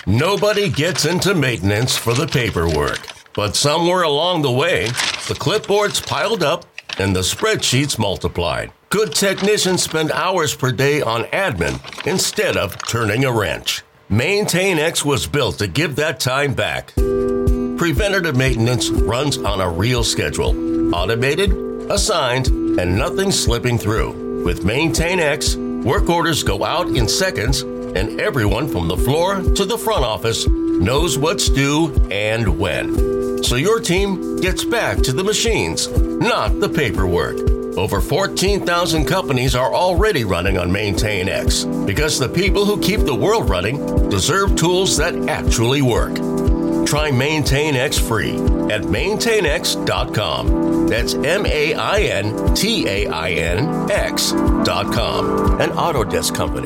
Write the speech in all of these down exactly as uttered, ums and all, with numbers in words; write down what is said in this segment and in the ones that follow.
Nobody gets into maintenance for the paperwork. But somewhere along the way, the clipboards piled up and the spreadsheets multiplied. Good technicians spend hours per day on admin instead of turning a wrench. MaintainX was built to give that time back. Preventative maintenance runs on a real schedule. Automated, assigned, and nothing slipping through. With MaintainX, work orders go out in seconds, and everyone from the floor to the front office knows what's due and when. So your team gets back to the machines, not the paperwork. Over fourteen thousand companies are already running on MaintainX because the people who keep the world running deserve tools that actually work. Try MaintainX free at maintain x dot com. That's M A I N T A I N X dot com. An Autodesk company.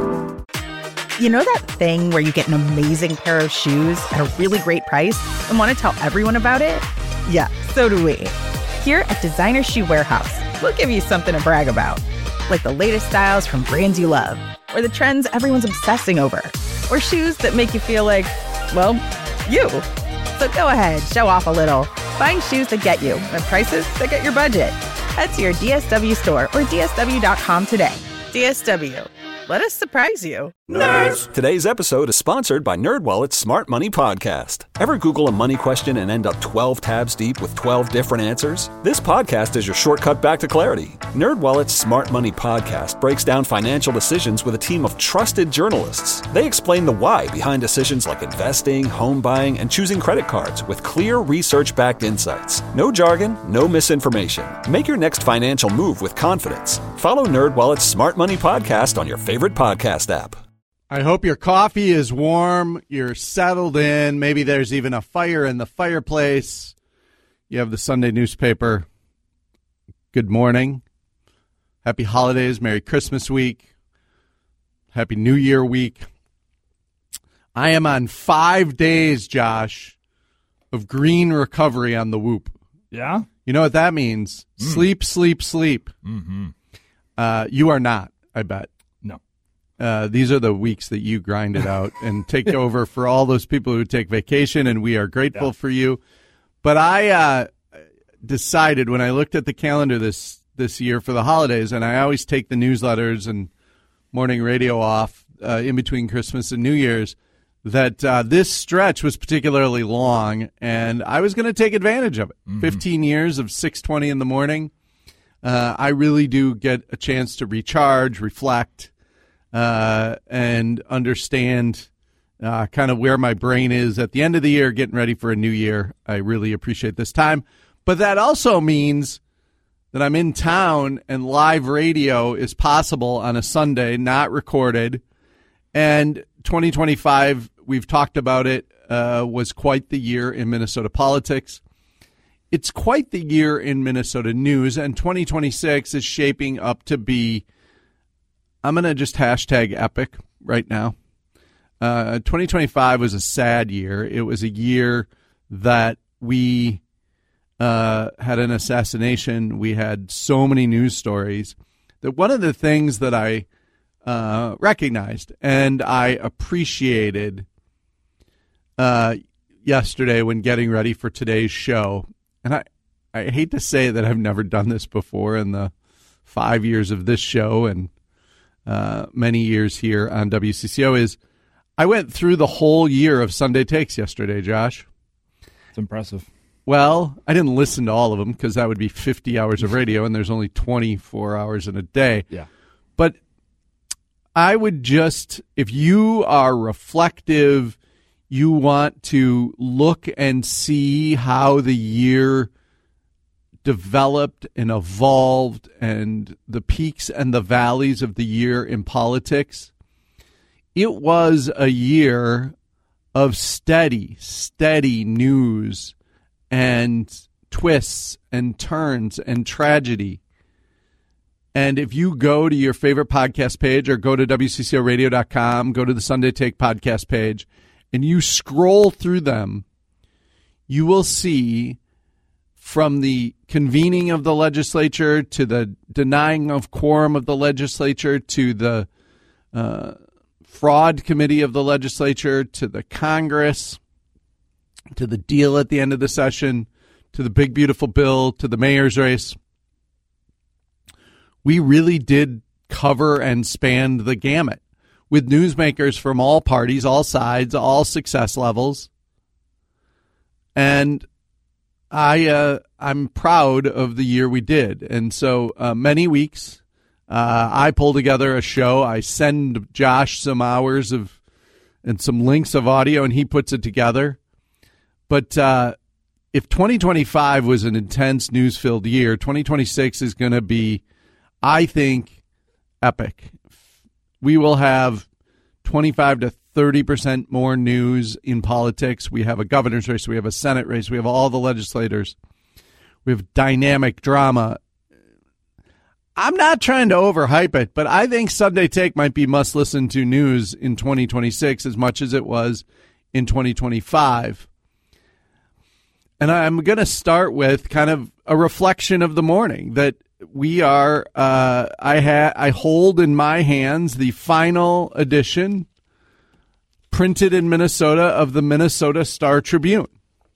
You know that thing where you get an amazing pair of shoes at a really great price and want to tell everyone about it? Yeah, so do we. Here at Designer Shoe Warehouse, we'll give you something to brag about, like the latest styles from brands you love, or the trends everyone's obsessing over, or shoes that make you feel like, well, you. So go ahead, show off a little. Find shoes that get you at prices that get your budget. Head to your D S W store or D S W dot com today. D S W. Let us surprise you. Nerds! Today's episode is sponsored by NerdWallet's Smart Money Podcast. Ever Google a money question and end up twelve tabs deep with twelve different answers? This podcast is your shortcut back to clarity. NerdWallet's Smart Money Podcast breaks down financial decisions with a team of trusted journalists. They explain the why behind decisions like investing, home buying, and choosing credit cards with clear research-backed insights. No jargon, no misinformation. Make your next financial move with confidence. Follow NerdWallet's Smart Money Podcast on your favorite podcast app. I hope your coffee is warm, you're settled in, maybe there's even a fire in the fireplace. You have the Sunday newspaper. Good morning. Happy holidays, Merry Christmas week. Happy New Year week. I am on five days, Josh, of green recovery on the Whoop. Yeah? You know what that means? Mm. Sleep, sleep, sleep. Mm-hmm. Uh, you are not, I bet. No. Uh, these are the weeks that you grind it out and take over for all those people who take vacation, and we are grateful yeah. for you. But I uh, decided when I looked at the calendar this this year for the holidays, and I always take the newsletters and morning radio off uh, in between Christmas and New Year's, that uh, this stretch was particularly long, and I was going to take advantage of it. Mm-hmm. fifteen years of six twenty in the morning. Uh, I really do get a chance to recharge, reflect, uh, and understand uh, kind of where my brain is at the end of the year, getting ready for a new year. I really appreciate this time. But that also means that I'm in town and live radio is possible on a Sunday, not recorded. And twenty twenty-five, we've talked about it, uh, was quite the year in Minnesota politics. It's quite the year in Minnesota news, and twenty twenty-six is shaping up to be, I'm going to just hashtag epic right now. Uh, twenty twenty-five was a sad year. It was a year that we uh, had an assassination. We had so many news stories that one of the things that I uh, recognized and I appreciated uh, yesterday when getting ready for today's show, and I, I hate to say that I've never done this before in the five years of this show and uh, many years here on W C C O, is I went through the whole year of Sunday Takes yesterday, Josh. It's impressive. Well, I didn't listen to all of them because that would be fifty hours of radio, and there's only twenty-four hours in a day. Yeah. But I would just, if you are reflective, you want to look and see how the year developed and evolved and the peaks and the valleys of the year in politics. It was a year of steady, steady news and twists and turns and tragedy. And if you go to your favorite podcast page or go to W C C O radio dot com, go to the Sunday Take podcast page, and you scroll through them, you will see from the convening of the legislature to the denying of quorum of the legislature to the uh, fraud committee of the legislature, to the Congress, to the deal at the end of the session, to the big, beautiful bill, to the mayor's race. We really did cover and span the gamut with newsmakers from all parties, all sides, all success levels. And I, uh, I'm proud of the year we did. And so uh, many weeks, uh, I pull together a show. I send Josh some hours of and some links of audio, and he puts it together. But uh, if twenty twenty-five was an intense news-filled year, twenty twenty-six is going to be, I think, epic. We will have twenty-five to thirty percent more news in politics. We have a governor's race. We have a Senate race. We have all the legislators. We have dynamic drama. I'm not trying to overhype it, but I think Sunday Take might be must-listen-to news in twenty twenty-six as much as it was in twenty twenty-five. And I'm going to start with kind of a reflection of the morning that we are, uh, I, ha- I hold in my hands the final edition, printed in Minnesota, of the Minnesota Star Tribune.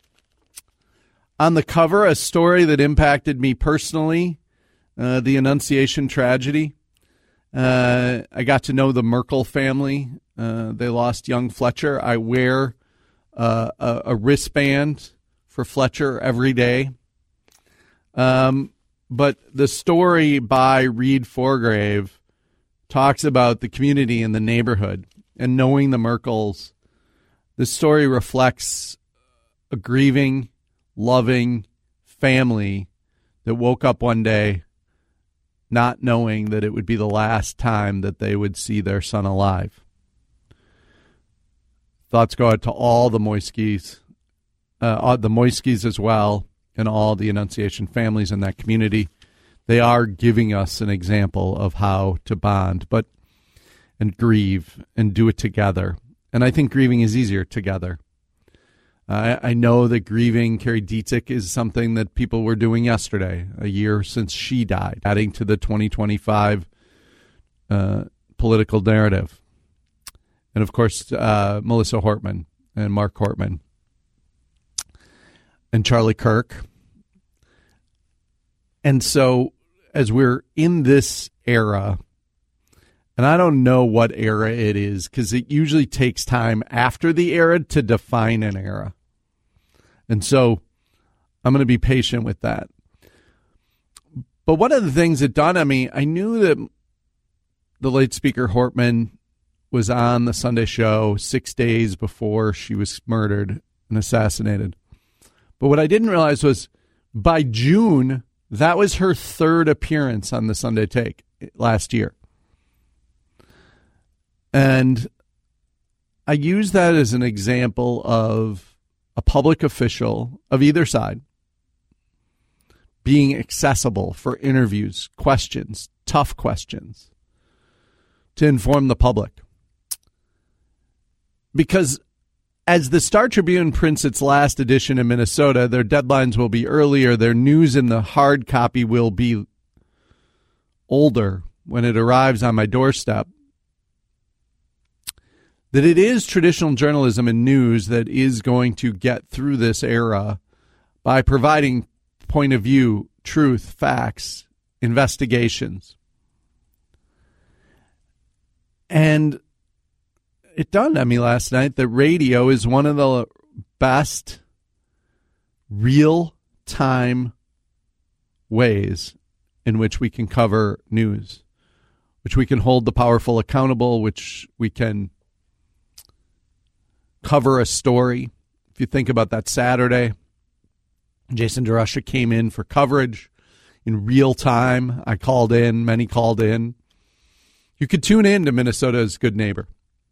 On the cover, a story that impacted me personally, uh, the Annunciation tragedy. Uh, I got to know the Merkel family. Uh, they lost young Fletcher. I wear uh, a, a wristband for Fletcher every day. Um, but the story by Reed Forgrave talks about the community and the neighborhood and knowing the Merkels. The story reflects a grieving, loving family that woke up one day not knowing that it would be the last time that they would see their son alive. Thoughts go out to all the Moiskis, uh, the Moiskis as well, and all the Annunciation families in that community. They are giving us an example of how to bond, but and grieve and do it together. And I think grieving is easier together. Uh, I, I know that grieving Carrie Dietzich is something that people were doing yesterday, a year since she died, adding to the twenty twenty-five uh, political narrative. And, of course, uh, Melissa Hortman and Mark Hortman and Charlie Kirk. And so as we're in this era, and I don't know what era it is because it usually takes time after the era to define an era. And so I'm going to be patient with that. But one of the things that dawned on me, I knew that the late Speaker Hortman was on the Sunday show six days before she was murdered and assassinated. But what I didn't realize was by June, that was her third appearance on the Sunday Take last year. And I use that as an example of a public official of either side being accessible for interviews, questions, tough questions, to inform the public. Because as the Star Tribune prints its last edition in Minnesota, their deadlines will be earlier. Their news in the hard copy will be older when it arrives on my doorstep. That it is traditional journalism and news that is going to get through this era by providing point of view, truth, facts, investigations. And it dawned on me last night that radio is one of the best real-time ways in which we can cover news, which we can hold the powerful accountable, which we can cover a story. If you think about that Saturday, Jason DeRusha came in for coverage in real time. I called in, many called in. You could tune in to Minnesota's Good Neighbor.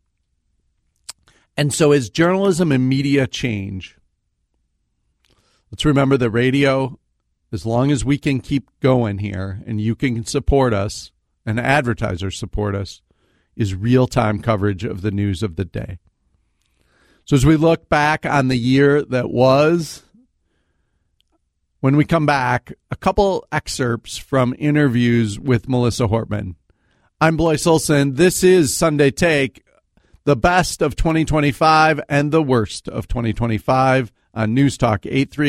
And so as journalism and media change, let's remember that radio, as long as we can keep going here and you can support us and advertisers support us, is real-time coverage of the news of the day. So as we look back on the year that was, when we come back, a couple excerpts from interviews with Melissa Hortman. I'm Blois Olson. This is Sunday Take. the best of twenty twenty-five and the worst of twenty twenty-five on News Talk eight thirty.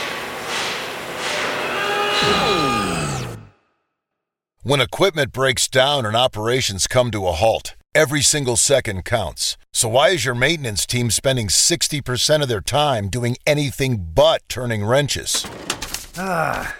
When equipment breaks down and operations come to a halt, every single second counts. So why is your maintenance team spending sixty percent of their time doing anything but turning wrenches? Ah.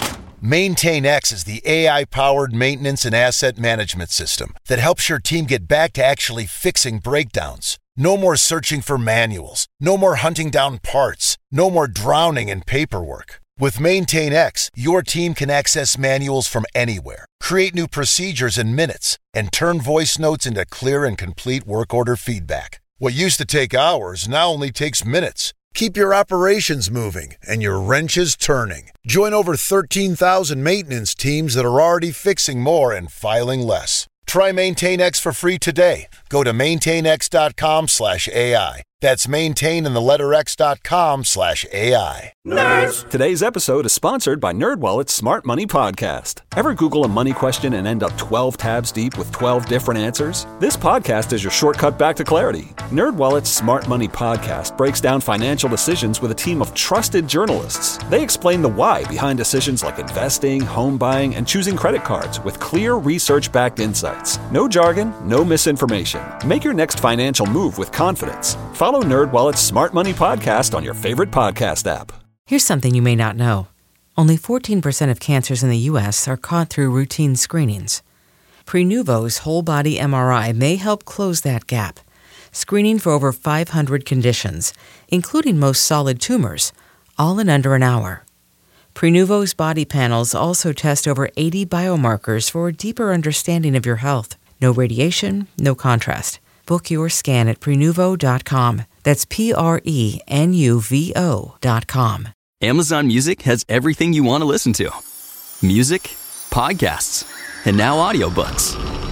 MaintainX is the A I-powered maintenance and asset management system that helps your team get back to actually fixing breakdowns. No more searching for manuals. No more hunting down parts. No more drowning in paperwork. With MaintainX, your team can access manuals from anywhere, create new procedures in minutes, and turn voice notes into clear and complete work order feedback. What used to take hours now only takes minutes. Keep your operations moving and your wrenches turning. Join over thirteen thousand maintenance teams that are already fixing more and filing less. Try MaintainX for free today. Go to maintainx.com slash AI. That's maintain in the letter x.com slash AI. Nerds! Today's episode is sponsored by NerdWallet's Smart Money Podcast. Ever Google a money question and end up twelve tabs deep with twelve different answers? This podcast is your shortcut back to clarity. NerdWallet's Smart Money Podcast breaks down financial decisions with a team of trusted journalists. They explain the why behind decisions like investing, home buying, and choosing credit cards with clear research-backed insights. No jargon, no misinformation. Make your next financial move with confidence. Follow NerdWallet's Smart Money Podcast on your favorite podcast app. Here's something you may not know. Only fourteen percent of cancers in the U S are caught through routine screenings. Prenuvo's whole-body M R I may help close that gap, screening for over five hundred conditions, including most solid tumors, all in under an hour. Prenuvo's body panels also test over eighty biomarkers for a deeper understanding of your health. No radiation, no contrast. Book your scan at Prenuvo dot com. That's P R E N U V O dot com. Amazon Music has everything you want to listen to. Music, podcasts, and now audiobooks.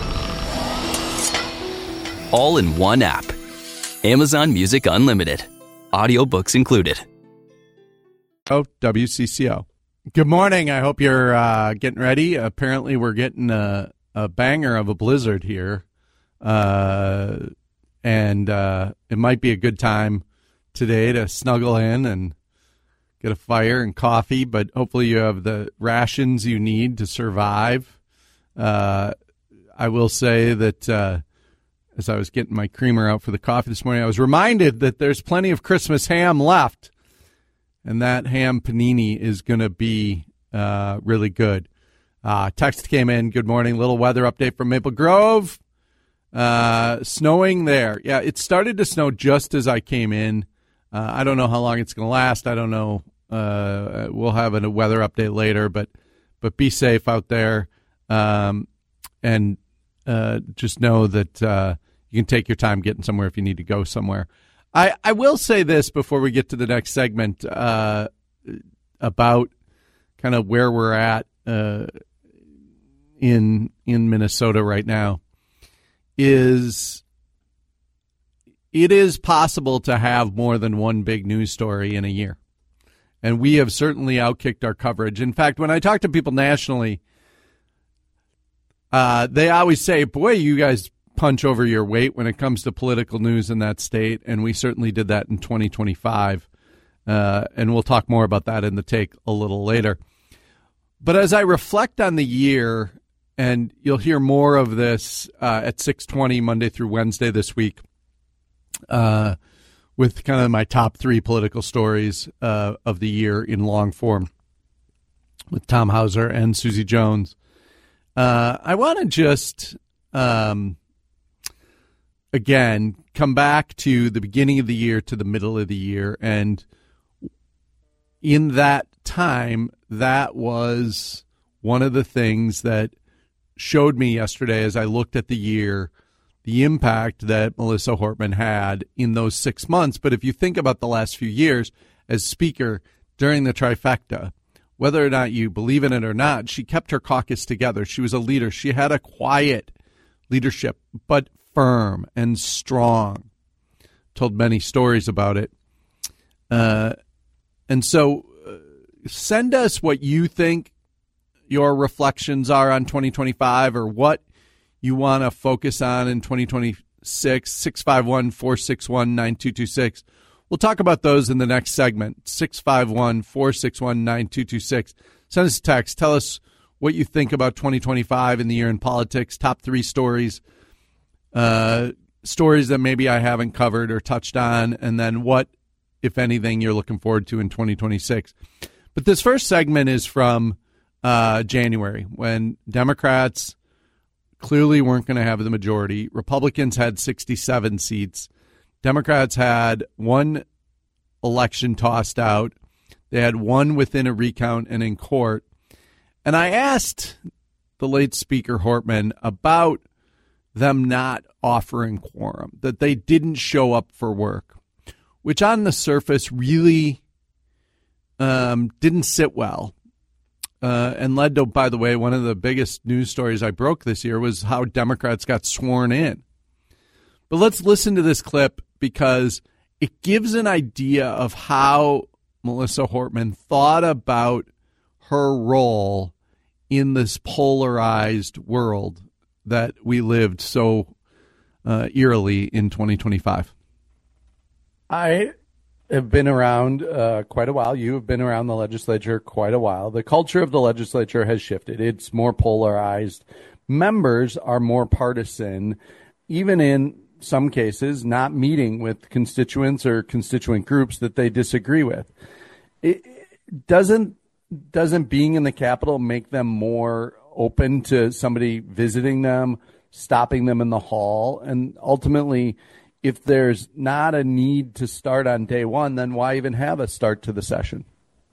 All in one app. Amazon Music Unlimited. Audiobooks included. Oh, W C C O. Good morning. I hope you're uh, getting ready. Apparently, we're getting a, a banger of a blizzard here. Uh, and uh, it might be a good time today to snuggle in and get a fire and coffee, but hopefully you have the rations you need to survive. Uh, I will say that uh, as I was getting my creamer out for the coffee this morning, I was reminded that there's plenty of Christmas ham left, and that ham panini is going to be uh, really good. Uh, text came in. Good morning. Little weather update from Maple Grove. Uh, snowing there. Yeah, it started to snow just as I came in. Uh, I don't know how long it's going to last. I don't know. Uh, we'll have a weather update later, but but be safe out there. Um, and uh, just know that uh, you can take your time getting somewhere if you need to go somewhere. I, I will say this before we get to the next segment uh, about kind of where we're at uh, in in Minnesota right now. Is it is possible to have more than one big news story in a year. And we have certainly outkicked our coverage. In fact, when I talk to people nationally, uh, they always say, boy, you guys punch over your weight when it comes to political news in that state. And we certainly did that in twenty twenty-five. Uh, and we'll talk more about that in the take a little later. But as I reflect on the year, and you'll hear more of this uh, at six twenty Monday through Wednesday this week uh, with kind of my top three political stories uh, of the year in long form with Tom Hauser and Susie Jones. Uh, I want to just, um, again, come back to the beginning of the year to the middle of the year. And in that time, that was one of the things that showed me yesterday as I looked at the year, the impact that Melissa Hortman had in those six months. But if you think about the last few years as Speaker during the trifecta, whether or not you believe in it or not, she kept her caucus together. She was a leader. She had a quiet leadership, but firm and strong. Told many stories about it. Uh, and so uh, send us what you think your reflections are on twenty twenty-five or what you want to focus on in twenty twenty-six six, six five one, four six one, nine two two six. We'll talk about those in the next segment, six five one, four six one, nine two two six. Send us a text. Tell us what you think about twenty twenty-five and the year in politics, top three stories, uh, stories that maybe I haven't covered or touched on, and then what, if anything, you're looking forward to in twenty twenty-six. But this first segment is from uh, January, when Democrats clearly weren't going to have the majority. Republicans had sixty-seven seats. Democrats had one election tossed out. They had one within a recount and in court. And I asked the late Speaker Hortman about them not offering quorum, that they didn't show up for work, which on the surface really um, didn't sit well. Uh, and led to, by the way, one of the biggest news stories I broke this year was how Democrats got sworn in. But let's listen to this clip because it gives an idea of how Melissa Hortman thought about her role in this polarized world that we lived so uh, eerily in twenty twenty-five. I have been around uh, quite a while. You have been around the legislature quite a while. The culture of the legislature has shifted. It's more polarized. Members are more partisan, even in some cases not meeting with constituents or constituent groups that they disagree with. It doesn't doesn't being in the Capitol make them more open to somebody visiting them, stopping them in the hall? And ultimately, if there's not a need to start on day one, then why even have a start to the session?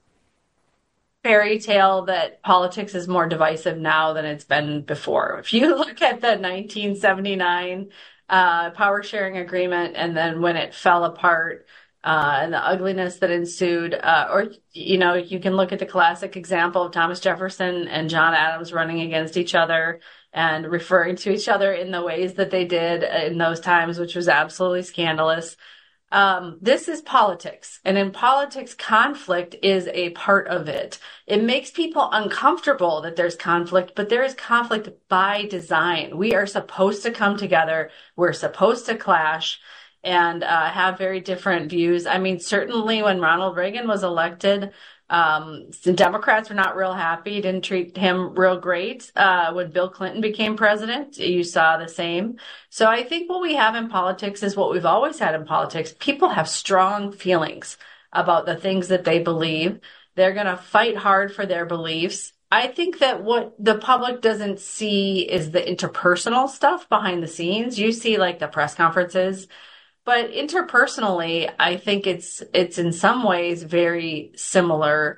Fairy tale that politics is more divisive now than it's been before. If you look at the nineteen seventy-nine uh, power sharing agreement and then when it fell apart uh, and the ugliness that ensued, uh, or, you know, you can look at the classic example of Thomas Jefferson and John Adams running against each other and referring to each other in the ways that they did in those times, which was absolutely scandalous. Um, this is politics. And in politics, conflict is a part of it. It makes people uncomfortable that there's conflict, but there is conflict by design. We are supposed to come together. We're supposed to clash and uh, have very different views. I mean, certainly when Ronald Reagan was elected, Um, the Democrats were not real happy, didn't treat him real great. Uh, when Bill Clinton became president, you saw the same. So I think what we have in politics is what we've always had in politics. People have strong feelings about the things that they believe. They're going to fight hard for their beliefs. I think that what the public doesn't see is the interpersonal stuff behind the scenes. You see like the press conferences. But interpersonally, I think it's it's in some ways very similar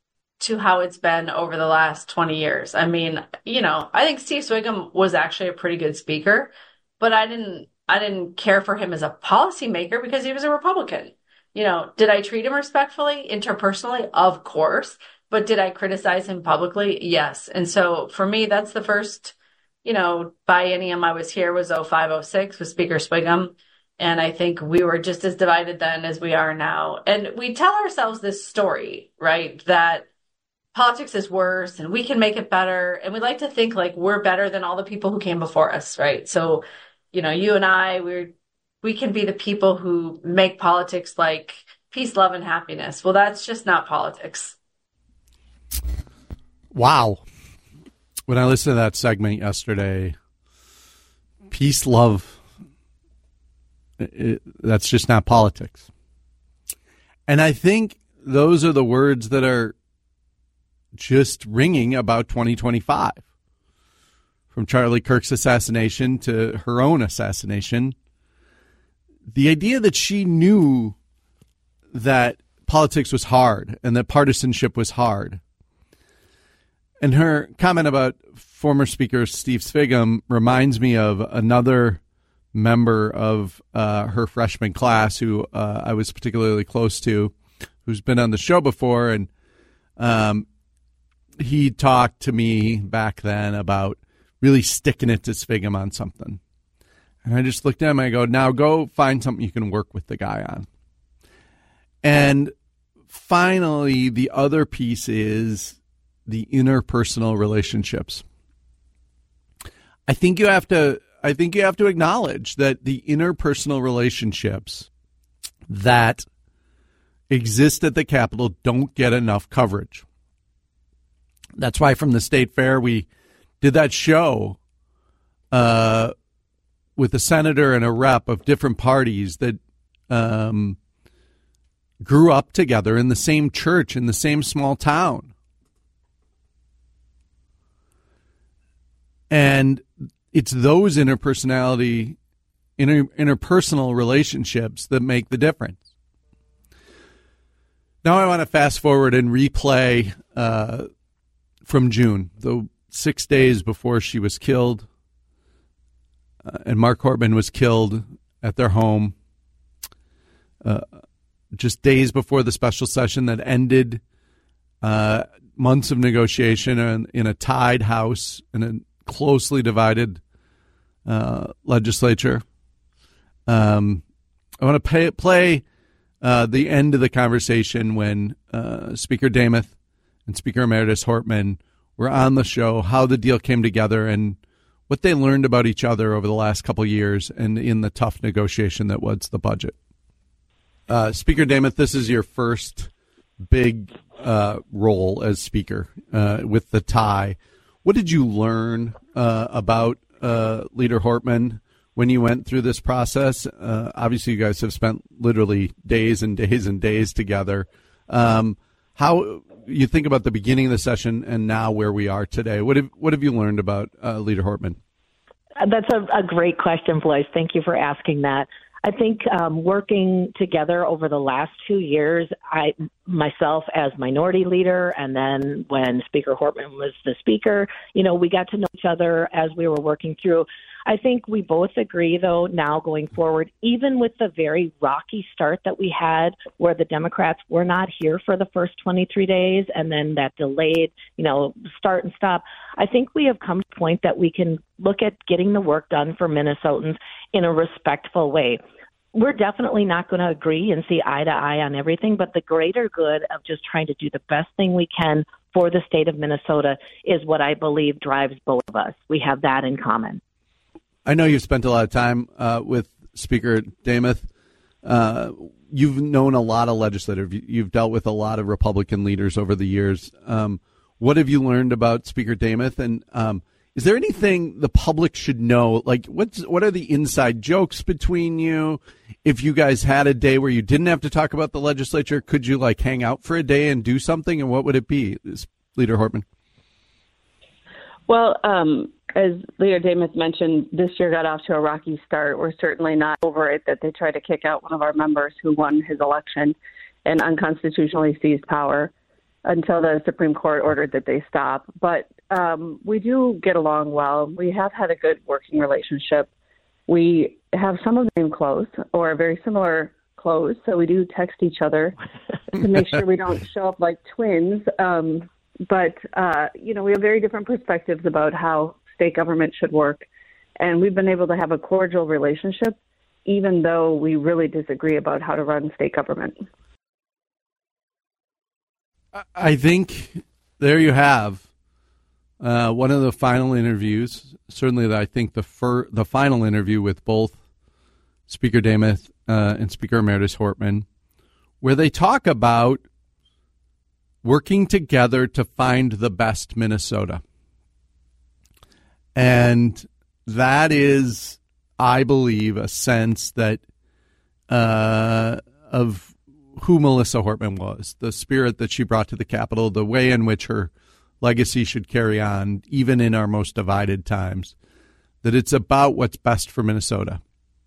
to how it's been over the last twenty years. I mean, you know, I think Steve Swigum was actually a pretty good speaker, but I didn't I didn't care for him as a policymaker because he was a Republican. You know, did I treat him respectfully, interpersonally? Of course. But did I criticize him publicly? Yes. And so for me, that's the first, you know, biennium I was here was oh five oh six with Speaker Swigum. And I think we were just as divided then as we are now. And we tell ourselves this story, right, that politics is worse and we can make it better. And we like to think like we're better than all the people who came before us, right? So, you know, you and I, we're, we can be the people who make politics like peace, love, and happiness. Well, that's just not politics. Wow. When I listened to that segment yesterday, peace, love, It, that's just not politics. And I think those are the words that are just ringing about twenty twenty-five. From Charlie Kirk's assassination to her own assassination. The idea that she knew that politics was hard and that partisanship was hard. And her comment about former Speaker Steve Swigum reminds me of another member of uh, her freshman class who uh, I was particularly close to, who's been on the show before. And um, he talked to me back then about really sticking it to Swigum on something. And I just looked at him and I go, now go find something you can work with the guy on. And finally, the other piece is the interpersonal relationships. I think you have to I think you have to acknowledge that the interpersonal relationships that exist at the Capitol don't get enough coverage. That's why from the State Fair we did that show uh, with a senator and a rep of different parties that um, grew up together in the same church in the same small town. And it's those interpersonality, inter, interpersonal relationships that make the difference. Now I want to fast forward and replay uh, from June, the six days before she was killed, uh, and Mark Hortman was killed at their home, uh, just days before the special session that ended uh, months of negotiation in, in a tied House and a closely divided uh, legislature. Um, I want to pay, play uh, the end of the conversation when uh, Speaker Demuth and Speaker Emeritus Hortman were on the show, how the deal came together and what they learned about each other over the last couple of years and in the tough negotiation that was the budget. Uh, Speaker Demuth, this is your first big uh, role as Speaker uh, with the tie. What did you learn uh, about uh, Leader Hortman when you went through this process? Uh, obviously, you guys have spent literally days and days and days together. Um, how you think about the beginning of the session and now where we are today? What have what have you learned about uh, Leader Hortman? That's a, a great question, Blaise. Thank you for asking that. I think um, working together over the last two years, I myself as minority leader, and then when Speaker Hortman was the speaker, you know, we got to know each other as we were working through. I think we both agree, though, now going forward, even with the very rocky start that we had where the Democrats were not here for the first twenty-three days and then that delayed, you know, start and stop, I think we have come to a point that we can look at getting the work done for Minnesotans in a respectful way. We're definitely not going to agree and see eye to eye on everything, but the greater good of just trying to do the best thing we can for the state of Minnesota is what I believe drives both of us. We have that in common. I know you've spent a lot of time uh, with Speaker Demuth. Uh, you've known a lot of legislators. You've dealt with a lot of Republican leaders over the years. Um, what have you learned about Speaker Demuth? And um, is there anything the public should know? Like, what's what are the inside jokes between you? If you guys had a day where you didn't have to talk about the legislature, could you like hang out for a day and do something? And what would it be, Leader Hortman? Well, um, as Leader Demuth mentioned, this year got off to a rocky start. We're certainly not over it that they tried to kick out one of our members who won his election and unconstitutionally seized power until the Supreme Court ordered that they stop. But um, we do get along well. We have had a good working relationship. We have some of the same clothes or very similar clothes, so we do text each other to make sure we don't show up like twins. Um, but, uh, you know, we have very different perspectives about how state government should work, and we've been able to have a cordial relationship, even though we really disagree about how to run state government. I think there you have uh, one of the final interviews. Certainly, I think the fir- the final interview with both Speaker Demuth uh, and Speaker Emeritus Hortman, where they talk about working together to find the best Minnesota. And that is, I believe, a sense that uh, of who Melissa Hortman was, the spirit that she brought to the Capitol, the way in which her legacy should carry on, even in our most divided times, that it's about what's best for Minnesota.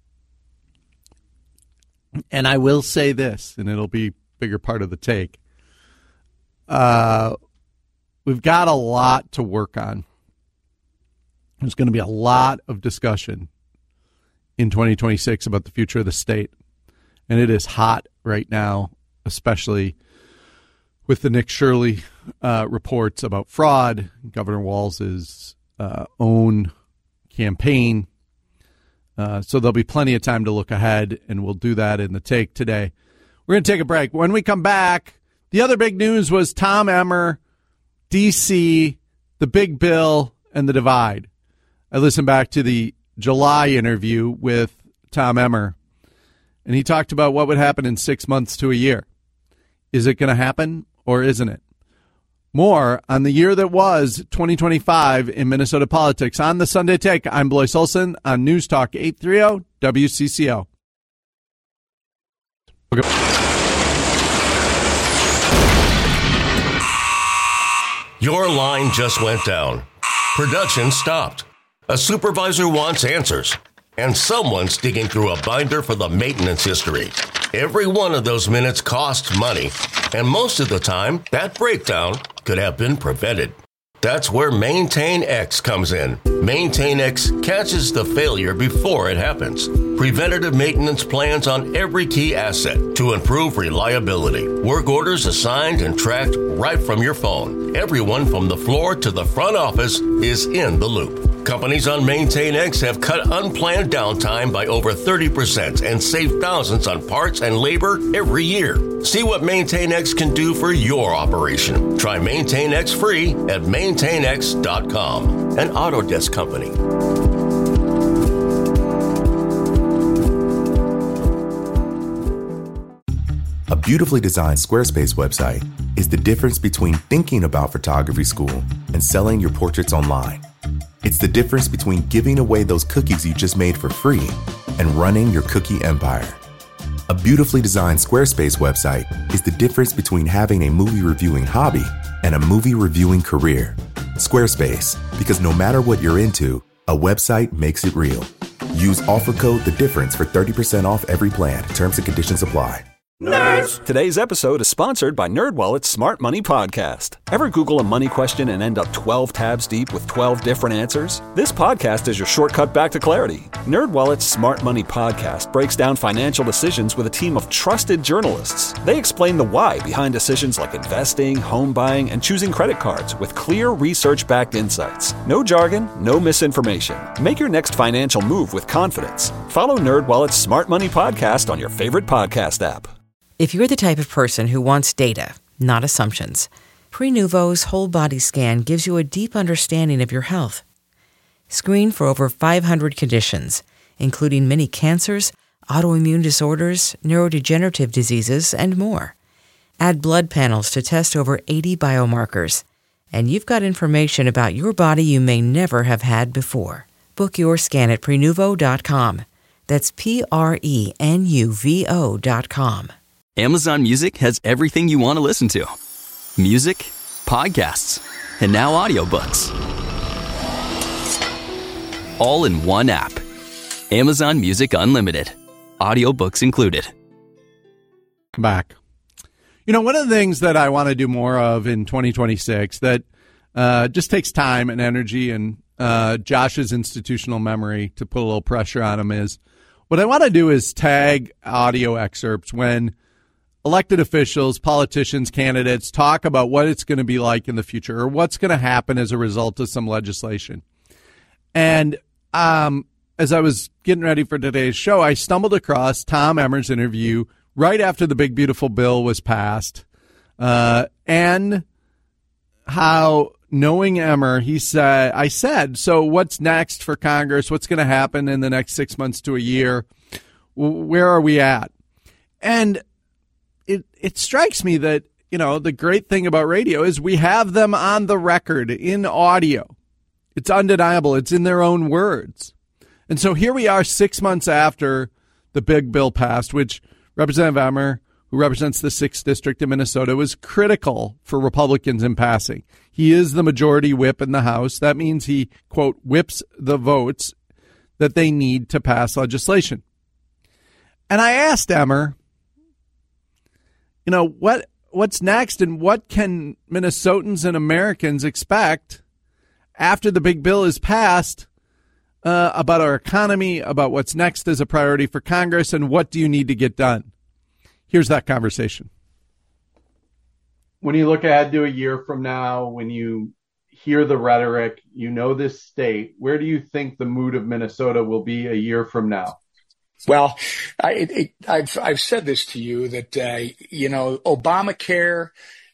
And I will say this, and it'll be a bigger part of the take. Uh, we've got a lot to work on. There's going to be a lot of discussion in twenty twenty-six about the future of the state. And it is hot right now, especially with the Nick Shirley uh, reports about fraud, Governor Walz's uh, own campaign. Uh, so there'll be plenty of time to look ahead, and we'll do that in the take today. We're going to take a break. When we come back, the other big news was Tom Emmer, D C, the big bill, and the divide. I listened back to the July interview with Tom Emmer, and he talked about what would happen in six months to a year. Is it going to happen or isn't it? More on the year that was twenty twenty-five in Minnesota politics on the Sunday Take. I'm Blois Olson on News Talk eight thirty W C C O. Your line just went down. Production stopped. A supervisor wants answers. And someone's digging through a binder for the maintenance history. Every one of those minutes costs money. And most of the time, that breakdown could have been prevented. That's where Maintain X comes in. Maintain X catches the failure before it happens. Preventative maintenance plans on every key asset to improve reliability. Work orders assigned and tracked right from your phone. Everyone from the floor to the front office is in the loop. Companies on Maintain X have cut unplanned downtime by over thirty percent and saved thousands on parts and labor every year. See what Maintain X can do for your operation. Try Maintain X free at maintain x dot com, an Autodesk company. A beautifully designed Squarespace website is the difference between thinking about photography school and selling your portraits online. It's the difference between giving away those cookies you just made for free and running your cookie empire. A beautifully designed Squarespace website is the difference between having a movie reviewing hobby and a movie reviewing career. Squarespace, because no matter what you're into, a website makes it real. Use offer code The Difference for thirty percent off every plan. Terms and conditions apply. Nerds! Today's episode is sponsored by NerdWallet's Smart Money Podcast. Ever Google a money question and end up twelve tabs deep with twelve different answers? This podcast is your shortcut back to clarity. NerdWallet's Smart Money Podcast breaks down financial decisions with a team of trusted journalists. They explain the why behind decisions like investing, home buying, and choosing credit cards with clear research-backed insights. No jargon, no misinformation. Make your next financial move with confidence. Follow NerdWallet's Smart Money Podcast on your favorite podcast app. If you're the type of person who wants data, not assumptions, Prenuvo's whole body scan gives you a deep understanding of your health. Screen for over five hundred conditions, including many cancers, autoimmune disorders, neurodegenerative diseases, and more. Add blood panels to test over eighty biomarkers, and you've got information about your body you may never have had before. Book your scan at Prenuvo dot com. That's P R E N U V O dot com. Amazon Music has everything you want to listen to. Music, podcasts, and now audiobooks. All in one app. Amazon Music Unlimited. Audiobooks included. Back. You know, one of the things that I want to do more of in twenty twenty-six that uh, just takes time and energy and uh, Josh's institutional memory to put a little pressure on him is what I want to do is tag audio excerpts when elected officials, politicians, candidates talk about what it's going to be like in the future or what's going to happen as a result of some legislation. And um, as I was getting ready for today's show, I stumbled across Tom Emmer's interview right after the big, beautiful bill was passed, uh, and how, knowing Emmer, he said, I said, so what's next for Congress? What's going to happen in the next six months to a year? Where are we at? And It it strikes me that, you know, the great thing about radio is we have them on the record in audio. It's undeniable. It's in their own words. And so here we are six months after the big bill passed, which Representative Emmer, who represents the sixth District of Minnesota, was critical for Republicans in passing. He is the majority whip in the House. That means he, quote, whips the votes that they need to pass legislation. And I asked Emmer, you know, what what's next and what can Minnesotans and Americans expect after the big bill is passed uh, about our economy, about what's next as a priority for Congress, and what do you need to get done? Here's that conversation. When you look ahead to a year from now, when you hear the rhetoric, you know this state, where do you think the mood of Minnesota will be a year from now? Well, I, it, I've I've said this to you that uh, you know Obamacare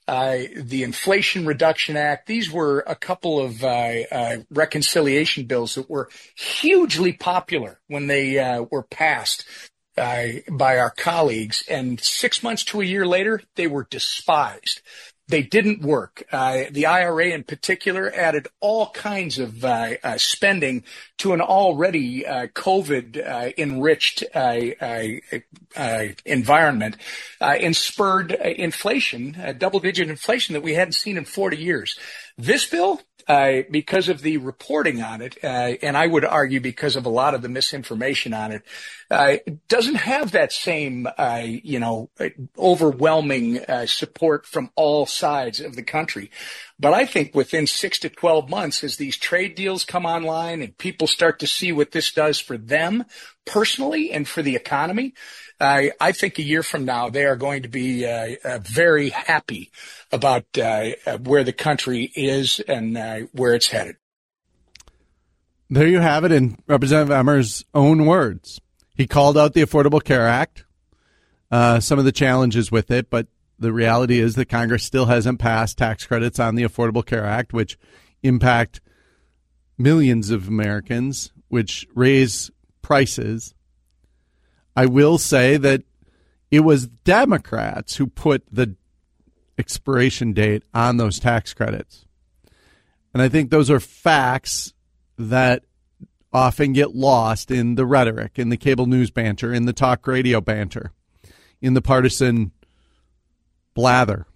uh, the Inflation Reduction Act. These were a couple of uh, uh, reconciliation bills that were hugely popular when they uh, were passed uh, by our colleagues. And six months to a year later, they were despised. They didn't work. Uh, the I R A in particular added all kinds of uh, uh, spending to an already uh, COVID-enriched uh, uh, uh, environment uh, and spurred uh, inflation, uh, double-digit inflation that we hadn't seen in forty years. This bill, uh, because of the reporting on it, uh, and I would argue because of a lot of the misinformation on it, uh, doesn't have that same, uh, you know, overwhelming uh, support from all sides of the country. But I think within six to twelve months, as these trade deals come online and people start to see what this does for them personally and for the economy, uh, I think a year from now, they are going to be uh, uh, very happy about uh, uh, where the country is and uh, where it's headed. There you have it in Representative Emmer's own words. He called out the Affordable Care Act, uh, some of the challenges with it, but the reality is that Congress still hasn't passed tax credits on the Affordable Care Act, which impact millions of Americans, which raise prices. I will say that it was Democrats who put the expiration date on those tax credits. And I think those are facts that often get lost in the rhetoric, in the cable news banter, in the talk radio banter, in the partisan blather.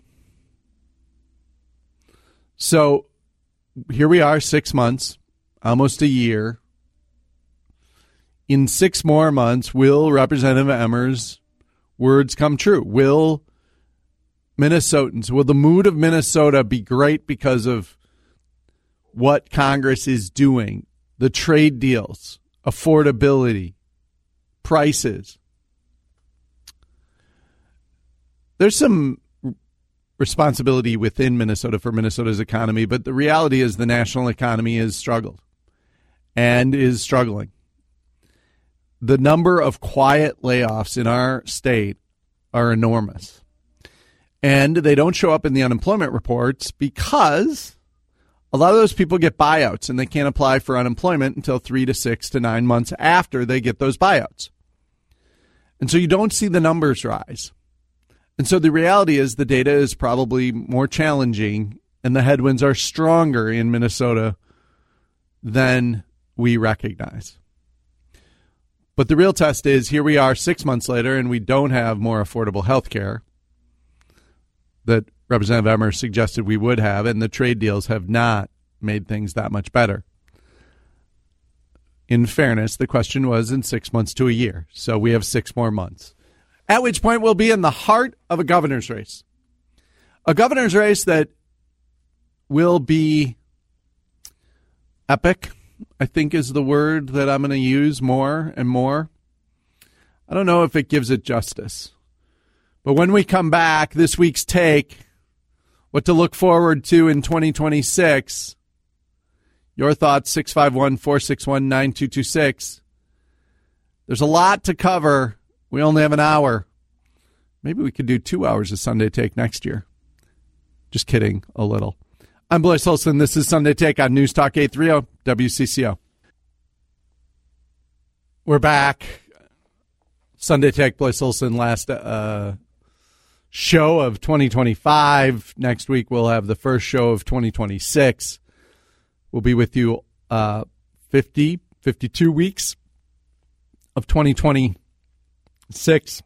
So here we are, six months, almost a year. In six more months, will Representative Emmer's words come true? Will Minnesotans, will the mood of Minnesota be great because of what Congress is doing? The trade deals, affordability, prices. There's some responsibility within Minnesota for Minnesota's economy, but the reality is the national economy has struggled and is struggling. The number of quiet layoffs in our state are enormous. And they don't show up in the unemployment reports because a lot of those people get buyouts and they can't apply for unemployment until three to six to nine months after they get those buyouts. And so you don't see the numbers rise. And so the reality is the data is probably more challenging and the headwinds are stronger in Minnesota than we recognize. But the real test is here we are six months later and we don't have more affordable health care that Representative Emmer suggested we would have, and the trade deals have not made things that much better. In fairness, the question was in six months to a year, so we have six more months, at which point we'll be in the heart of a governor's race. A governor's race that will be epic, I think is the word that I'm going to use more and more. I don't know if it gives it justice. But when we come back, this week's take, what to look forward to in twenty twenty-six, your thoughts, six five one, four six one, nine two two six. There's a lot to cover. We only have an hour. Maybe we could do two hours of Sunday Take next year. Just kidding, a little. I'm Blaise Olson. This is Sunday Take on News Talk eight thirty W C C O. We're back. Sunday Take, Blaise Olson, last uh, show of twenty twenty-five. Next week we'll have the first show of twenty twenty-six. We'll be with you uh, fifty, fifty-two weeks of twenty twenty-six.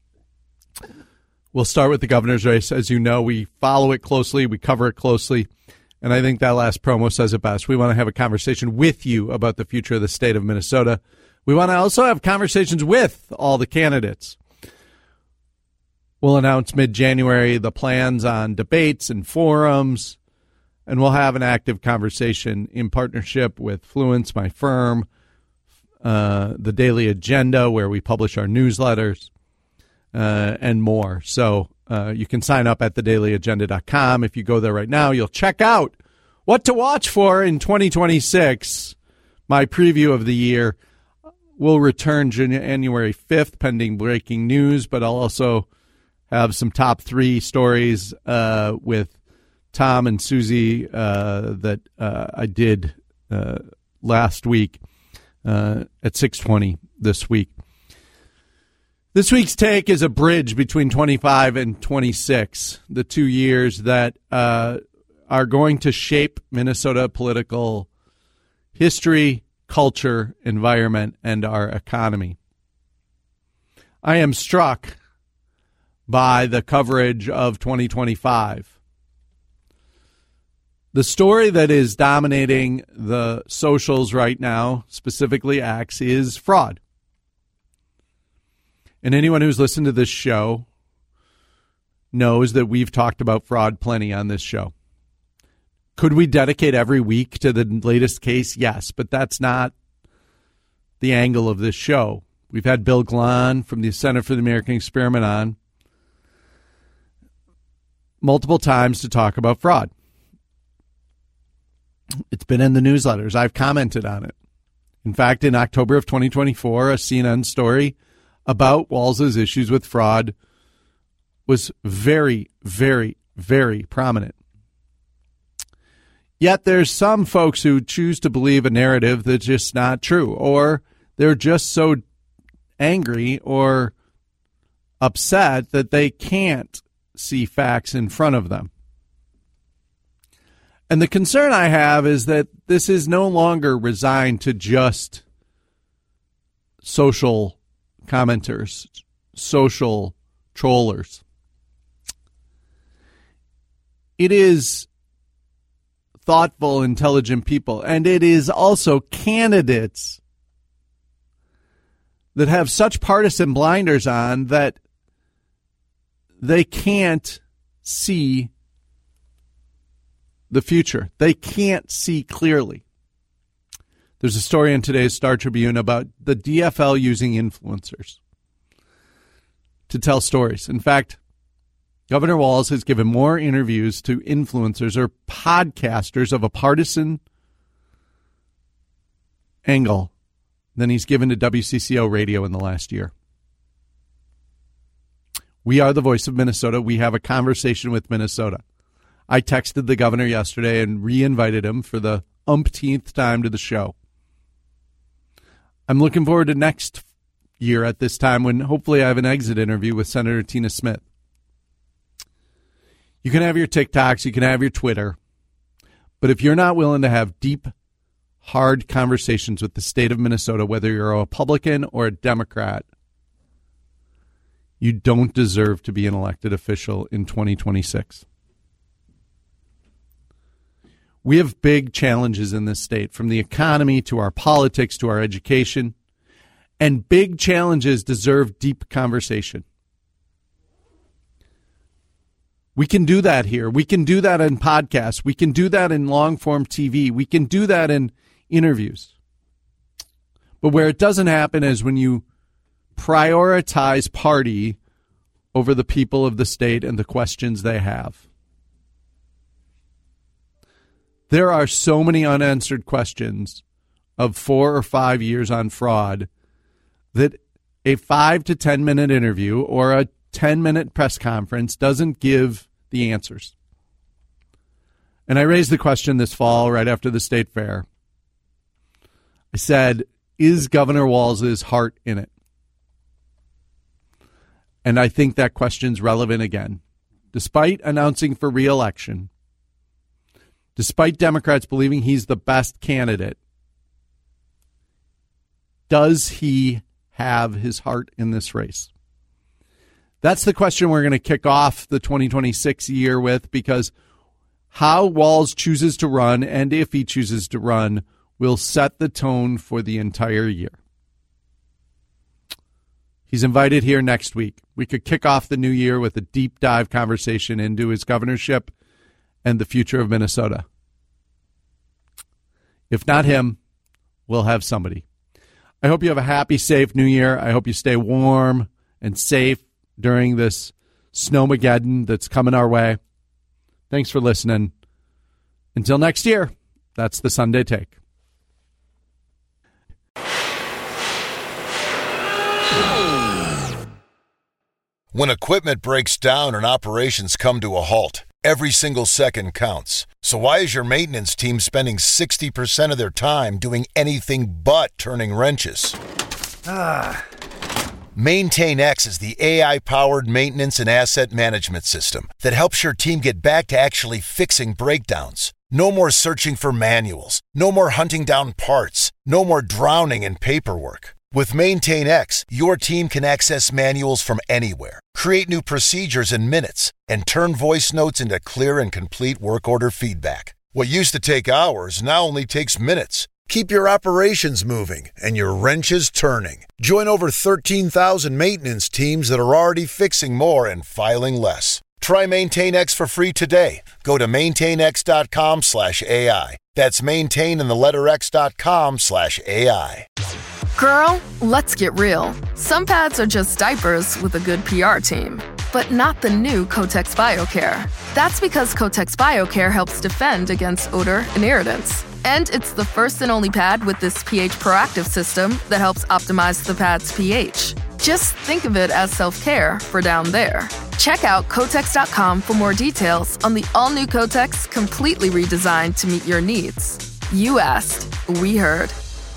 We'll start with the governor's race. As you know, we follow it closely. We cover it closely. And I think that last promo says it best. We want to have a conversation with you about the future of the state of Minnesota. We want to also have conversations with all the candidates. We'll announce mid-January the plans on debates and forums, and we'll have an active conversation in partnership with Fluence, my firm, uh, the Daily Agenda, where we publish our newsletters, uh, and more. So uh, you can sign up at the daily agenda dot com. If you go there right now, you'll check out what to watch for in twenty twenty-six, my preview of the year. We'll return January fifth, pending breaking news, but I'll also have some top three stories uh, with Tom and Susie uh, that uh, I did uh, last week uh, at six twenty this week. This week's take is a bridge between twenty-five and twenty-six, the two years that uh, are going to shape Minnesota political history, culture, environment, and our economy. I am struck by the coverage of twenty twenty-five. The story that is dominating the socials right now, specifically X, is fraud. And anyone who's listened to this show knows that we've talked about fraud plenty on this show. Could we dedicate every week to the latest case? Yes, but that's not the angle of this show. We've had Bill Glahn from the Center for the American Experiment on multiple times to talk about fraud. It's been in the newsletters. I've commented on it. In fact, in October of twenty twenty-four, a C N N story about Walz's issues with fraud was very, very, very prominent. Yet there's some folks who choose to believe a narrative that's just not true, or they're just so angry or upset that they can't see facts in front of them. And the concern I have is that this is no longer resigned to just social commenters, social trollers. It is thoughtful, intelligent people, and it is also candidates that have such partisan blinders on that they can't see the future. They can't see clearly. There's a story in today's Star Tribune about the D F L using influencers to tell stories. In fact, Governor Walz has given more interviews to influencers or podcasters of a partisan angle than he's given to W C C O radio in the last year. We are the voice of Minnesota. We have a conversation with Minnesota. I texted the governor yesterday and re-invited him for the umpteenth time to the show. I'm looking forward to next year at this time when hopefully I have an exit interview with Senator Tina Smith. You can have your TikToks, you can have your Twitter, but if you're not willing to have deep, hard conversations with the state of Minnesota, whether you're a Republican or a Democrat, you don't deserve to be an elected official in twenty twenty-six. We have big challenges in this state, from the economy to our politics to our education, and big challenges deserve deep conversation. We can do that here. We can do that in podcasts. We can do that in long-form T V. We can do that in interviews. But where it doesn't happen is when you prioritize party over the people of the state and the questions they have. There are so many unanswered questions of four or five years on fraud that a five to ten minute interview or a ten minute press conference doesn't give the answers. And I raised the question this fall right after the state fair. I said, is Governor Walz's heart in it? And I think that question's relevant again. Despite announcing for re-election, despite Democrats believing he's the best candidate, does he have his heart in this race? That's the question we're going to kick off the twenty twenty-six year with, because how Walz chooses to run, and if he chooses to run, will set the tone for the entire year. He's invited here next week. We could kick off the new year with a deep dive conversation into his governorship and the future of Minnesota. If not him, we'll have somebody. I hope you have a happy, safe new year. I hope you stay warm and safe during this snowmageddon that's coming our way. Thanks for listening. Until next year, that's the Sunday Take. When equipment breaks down and operations come to a halt, every single second counts. So why is your maintenance team spending sixty percent of their time doing anything but turning wrenches? Ah. MaintainX is the A I-powered maintenance and asset management system that helps your team get back to actually fixing breakdowns. No more searching for manuals. No more hunting down parts. No more drowning in paperwork. With MaintainX, your team can access manuals from anywhere, create new procedures in minutes, and turn voice notes into clear and complete work order feedback. What used to take hours now only takes minutes. Keep your operations moving and your wrenches turning. Join over thirteen thousand maintenance teams that are already fixing more and filing less. Try MaintainX for free today. Go to maintainx.com slash AI. That's maintain in the letter x.com slash AI. Girl, let's get real. Some pads are just diapers with a good P R team. But not the new Kotex BioCare. That's because Kotex BioCare helps defend against odor and irritants. And it's the first and only pad with this pH proactive system that helps optimize the pad's pH. Just think of it as self-care for down there. Check out Kotex dot com for more details on the all-new Kotex, completely redesigned to meet your needs. You asked, we heard.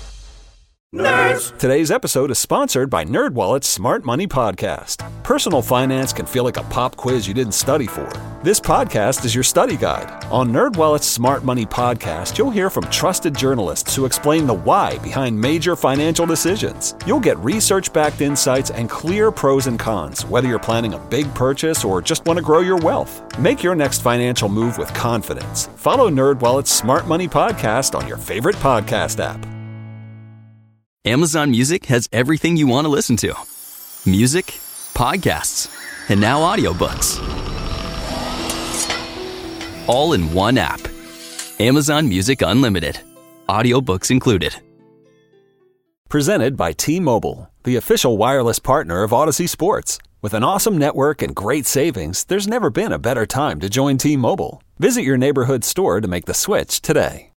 Nerds! Today's episode is sponsored by NerdWallet's Smart Money Podcast. Personal finance can feel like a pop quiz you didn't study for. This podcast is your study guide. On NerdWallet's Smart Money Podcast, you'll hear from trusted journalists who explain the why behind major financial decisions. You'll get research-backed insights and clear pros and cons, whether you're planning a big purchase or just want to grow your wealth. Make your next financial move with confidence. Follow NerdWallet's Smart Money Podcast on your favorite podcast app. Amazon Music has everything you want to listen to. Music, podcasts, and now audiobooks. All in one app. Amazon Music Unlimited. Audiobooks included. Presented by T-Mobile, the official wireless partner of Odyssey Sports. With an awesome network and great savings, there's never been a better time to join T-Mobile. Visit your neighborhood store to make the switch today.